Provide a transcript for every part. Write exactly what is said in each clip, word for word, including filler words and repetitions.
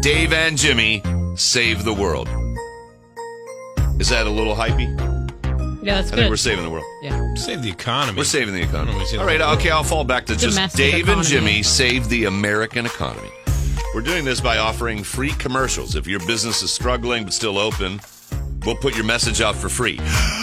Dave and Jimmy save the world. Is that a little hypey? Yeah, that's I good. think we're saving the world. Yeah. Save the economy. We're saving the economy. Save All the right, world. okay, I'll fall back to just Domestic Dave and economy. Jimmy save the American economy. We're doing this by offering free commercials. If your business is struggling but still open, we'll put your message out for free.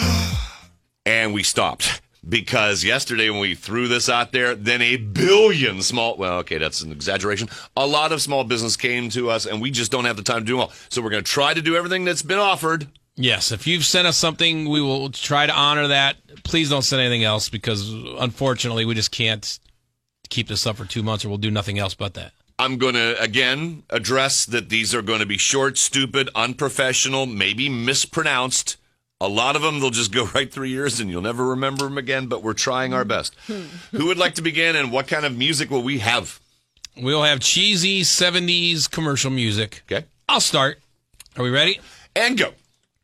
And we stopped. Because yesterday when we threw this out there, then a billion small, well, okay, that's an exaggeration. A lot of small business came to us, and we just don't have the time to do them all. So we're going to try to do everything that's been offered. Yes, if you've sent us something, we will try to honor that. Please don't send anything else because, unfortunately, we just can't keep this up for two months or we'll do nothing else but that. I'm going to, again, address that these are going to be short, stupid, unprofessional, maybe mispronounced. A lot of them, they'll just go right through years and you'll never remember them again, but we're trying our best. Who would like to begin and what kind of music will we have? We'll have cheesy seventies commercial music. Okay. I'll start. Are we ready? And go.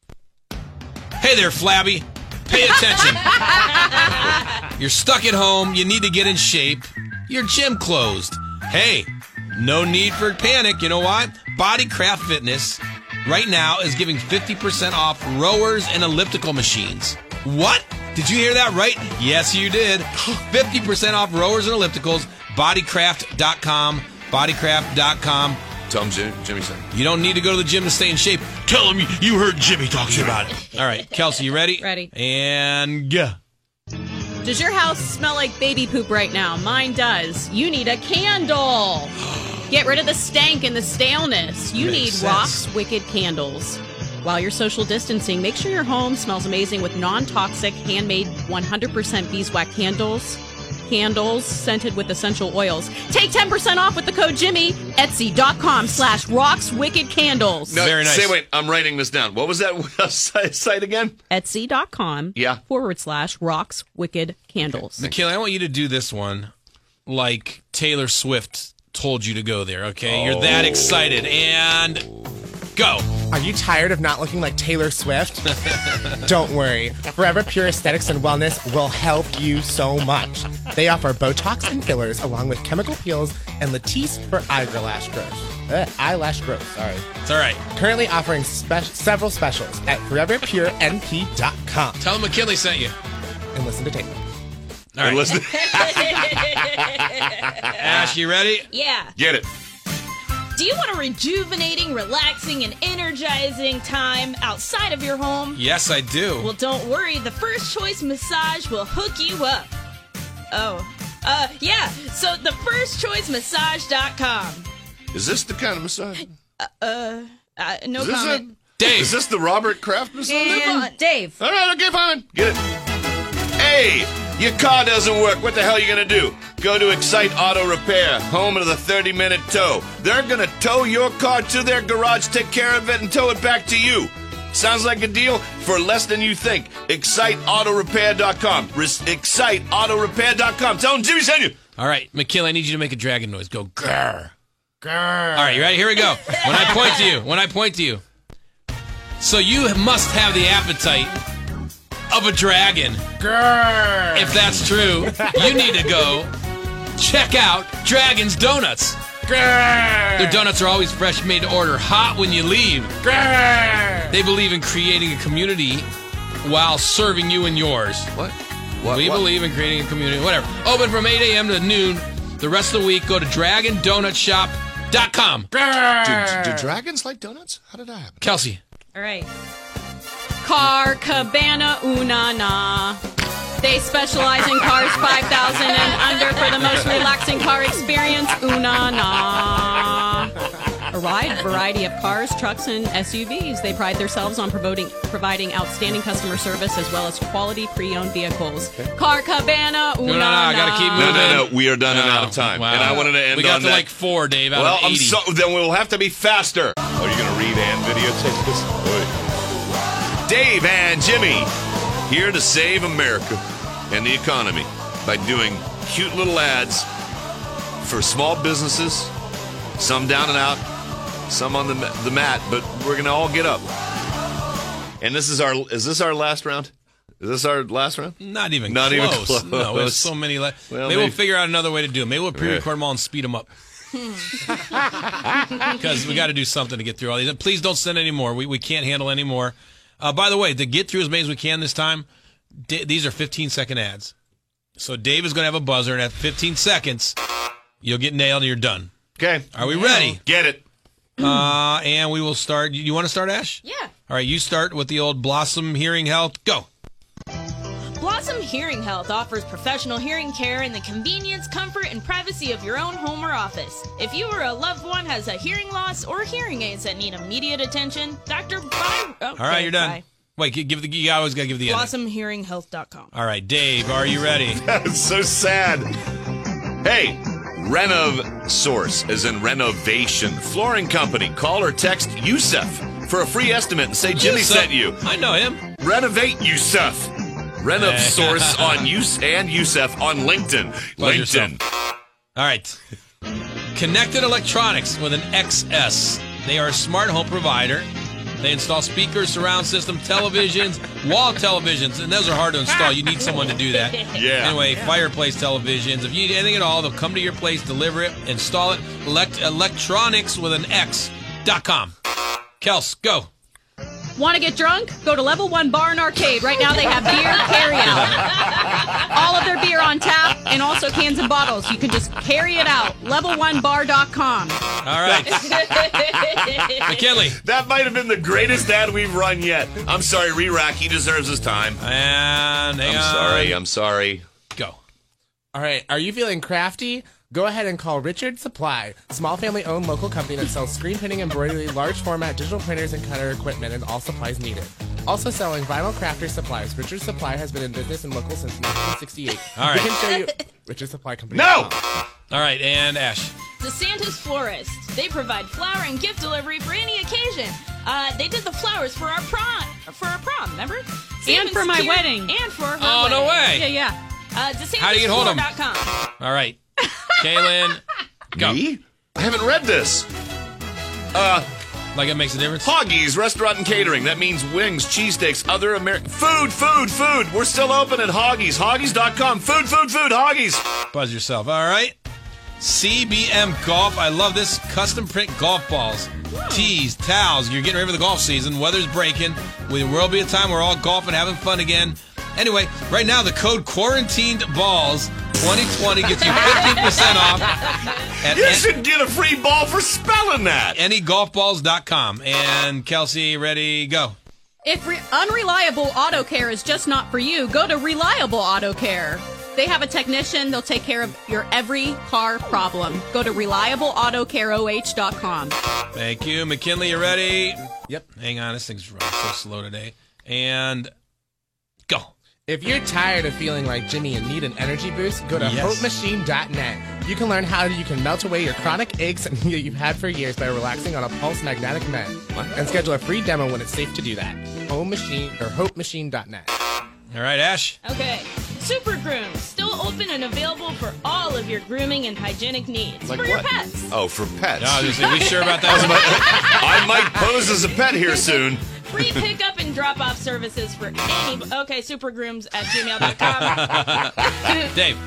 Hey there, Flabby. Pay attention. You're stuck at home. You need to get in shape. Your gym closed. Hey, no need for panic. You know why? Bodycraft Fitness right now is giving fifty percent off rowers and elliptical machines. What? Did you hear that right? Yes, you did. fifty percent off rowers and ellipticals. Bodycraft dot com. Bodycraft dot com. Tell him Jimmy, Jimmy said. You don't need to go to the gym to stay in shape. Tell him you heard Jimmy talking about it. All right, Kelsey, you ready? Ready. And go. Does your house smell like baby poop right now? Mine does. You need a candle. Get rid of the stank and the staleness. You Makes need sense. Rock's Wicked Candles. While you're social distancing, make sure your home smells amazing with non-toxic, handmade, one hundred percent beeswax candles. Candles scented with essential oils. Take ten percent off with the code Jimmy. Etsy.com slash Rock's Wicked Candles. No, Very nice. Say, wait, I'm writing this down. What was that site site again? Etsy.com Yeah. forward slash Rock's Wicked Candles. McKinley, I want you to do this one like Taylor Swift told you to go there, okay? You're that excited. And go. Are you tired of not looking like Taylor Swift? Don't worry. Forever Pure Aesthetics and Wellness will help you so much. They offer Botox and fillers along with chemical peels and Latisse for eyelash growth. Uh, eyelash growth, sorry. It's all right. Currently offering spe- several specials at forever pure n p dot com. Tell him McKinley sent you. And listen to Taylor. All right. Listen, Ash, you ready? Yeah. get it. Do you want a rejuvenating, relaxing, and energizing time outside of your home? Yes, I do. Well, don't worry. The First Choice Massage will hook you up. Oh. Uh, yeah. So, the first choice massage dot com. Is this the kind of massage? Uh, uh, no Is this, comment. a, Dave. is this the Robert Kraft massage? And Dave. All right, okay, fine. Get it. Hey, your car doesn't work. What the hell are you going to do? Go to Excite Auto Repair, home of the thirty-minute tow. They're going to tow your car to their garage, take care of it, and tow it back to you. Sounds like a deal for less than you think. Excite Auto Repair dot com. Excite Auto Repair dot com. Tell them Jimmy sent you. All right, McKinley, I need you to make a dragon noise. Go grrr. Grrr. All right, you ready? Here we go. When I point to you, when I point to you. So you must have the appetite of a dragon. Grrr. If that's true, you need to go check out Dragon's Donuts. Grrr. Their donuts are always fresh, made to order, hot when you leave. Grrr. They believe in creating a community while serving you and yours. What? What? we what? believe in creating a community. Whatever. Open from eight a.m. to noon. The rest of the week, go to dragon donut shop dot com. Do, do dragons like donuts? How did that happen? Kelsey. All right. Car Cabana Unana. They specialize in cars five thousand and under for the most relaxing car experience. Unana. A wide variety of cars, trucks, and S U Vs. They pride themselves on promoting, providing outstanding customer service as well as quality pre-owned vehicles. Car Cabana Unana. No, no, no, I gotta keep No, moving. no, no. We are done and No. out of time. Wow. And I wanted to end We got on to that. like four, Dave, out Well, of I'm eighty. so, then we'll have to be faster. Are you going to read and videotape this? Dave and Jimmy here to save America and the economy by doing cute little ads for small businesses, some down and out, some on the the mat, but we're going to all get up. And this is our is this our last round? Is this our last round? Not even Not even close. close. No, there's so many. Le- Well, maybe we'll maybe- figure out another way to do it. Maybe we'll pre-record them all and speed them up. Because we got to do something to get through all these. And please don't send any more. We we can't handle any more. Uh, by the way, to get through as many as we can this time, d- these are fifteen-second ads. So Dave is going to have a buzzer, and at fifteen seconds, you'll get nailed and you're done. Okay. Are we ready? Get it. Uh, and we will start. You, you want to start, Ash? Yeah. All right, you start with the old Blossom Hearing Health. Go. Blossom Hearing Health offers professional hearing care in the convenience, comfort, and privacy of your own home or office. If you or a loved one has a hearing loss or hearing aids that need immediate attention, Doctor By. Okay, All right, you're done. bye. Wait, give the. You always got to give the. blossom hearing health dot com. All right, Dave, are you ready? That's so sad. Hey, Renov Source is in renovation. Flooring company. Call or text Yusuf for a free estimate and say Jimmy Yusuf. sent you. I know him. Renovate Yusuf. Renov Source on Yus and Yusuf on LinkedIn. Love LinkedIn. All right. Connected Electronics with an X S. They are a smart home provider. They install speakers, surround system, televisions, wall televisions, and those are hard to install. You need someone to do that. Yeah. Anyway, fireplace televisions. If you need anything at all, they'll come to your place, deliver it, install it. Elect- electronics with an X dot com. Kels, go. Want to get drunk? Go to Level One Bar and Arcade. Right now they have beer carry out. All of their beer on tap and also cans and bottles. You can just carry it out. level one bar dot com. All right. McKinley. That might have been the greatest ad we've run yet. I'm sorry, Re-Rack. He deserves his time. And hang I'm on. sorry. I'm sorry. Go. All right, are you feeling crafty? Go ahead and call Richard Supply, small family-owned local company that sells screen printing, embroidery, large format digital printers, and cutter equipment, and all supplies needed. Also selling vinyl crafter supplies. Richard Supply has been in business and local since nineteen sixty-eight. All right. We can show you Richard Supply Company. No! All right, and Ash. DeSantis Florist. They provide flower and gift delivery for any occasion. Uh, they did the flowers for our prom. For our prom, remember? And for my Secure- wedding. And for her Oh, no wedding. way. Yeah, yeah. Uh, DeSantis How do you get hold of 'em? dot com. All right. Kaylin, go. Me? I haven't read this. Uh, Like it makes a difference? Hoggies Restaurant and Catering. That means wings, cheesesteaks, other American food, food, food. We're still open at Hoggies. Hoggies dot com. Food, food, food. Hoggies. Buzz yourself. All right. C B M Golf. I love this. Custom print golf balls. Tees, towels. You're getting ready for the golf season. Weather's breaking. There will be a time we're all golfing, having fun again. Anyway, right now the code Quarantined Balls twenty twenty gets you fifteen percent off at You an- should get a free ball for spelling that. any golf balls dot com. And Kelsey, ready, go. If re- unreliable auto care is just not for you, go to Reliable Auto Care. They have a technician. They'll take care of your every car problem. Go to reliable auto care O H dot com. Thank you. McKinley, you ready? Yep. Hang on, this thing's running so slow today. And go. If you're tired of feeling like Jimmy and need an energy boost, go to Yes. hope machine dot net. You can learn how you can melt away your chronic aches that you've had for years by relaxing on a pulse magnetic med. And schedule a free demo when it's safe to do that. Home Machine or hope machine dot net. All right, Ash. Okay. Super Groom. Still open and available for all of your grooming and hygienic needs. Like for your what? pets. Oh, for pets. No, I was gonna say, we sure about that? I might pose as a pet here soon. Free pickup and drop off services for any. Okay, supergrooms at gmail dot com. Dave.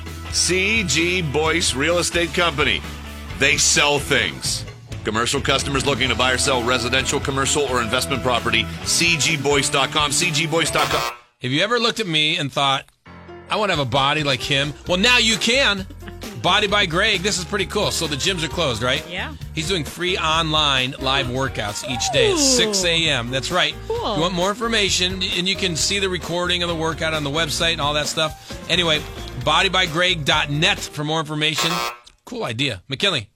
C G Boyce Real Estate Company. They sell things. Commercial customers looking to buy or sell residential, commercial, or investment property. C G Boyce dot com. C G Boyce dot com. Have you ever looked at me and thought, I want to have a body like him? Well, now you can. Body by Greg. This is pretty cool. So the gyms are closed, right? Yeah. He's doing free online live workouts each day at six a.m. That's right. Cool. You want more information, and you can see the recording of the workout on the website and all that stuff. Anyway, body by greg dot net for more information. Cool idea. McKinley.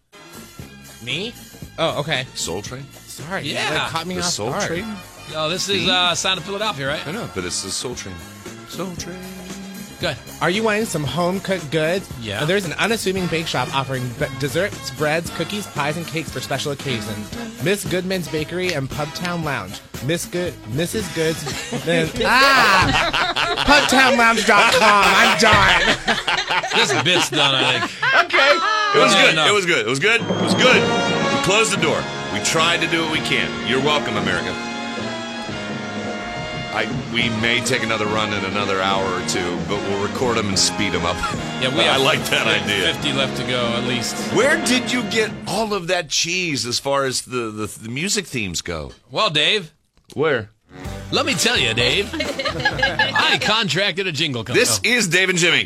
Me? Oh, okay. Soul Train? Sorry. Yeah. That caught me The off Soul guard. Train? Oh, this is uh, Sound of Philadelphia, right? I know, but it's the Soul Train. Soul Train. Good. Are you wanting some home-cooked goods? Yeah. Well, there's an unassuming bake shop offering b- desserts, breads, cookies, pies, and cakes for special occasions. Miss Goodman's Bakery and Pubtown Lounge. Miss Good, Missus Goods. then, ah! Pubtown Lounge dot com. I'm done. This bit's done, I think. Okay. It was Yeah, good. no. It was good. It was good. It was good. We closed the door. We tried to do what we can. You're welcome, America. I we may take another run in another hour or two, but we'll record them and speed them up. Yeah, we I have like that like idea. fifty left to go, at least. Where did you get all of that cheese as far as the, the, the music themes go? Well, Dave, Where? let me tell you, Dave. I contracted a jingle company. This is Dave and Jimmy.